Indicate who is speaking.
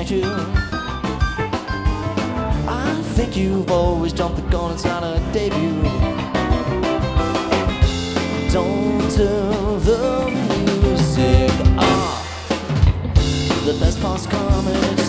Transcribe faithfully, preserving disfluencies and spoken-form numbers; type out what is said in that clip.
Speaker 1: you. I think you've always jumped the gun inside a debut. Don't turn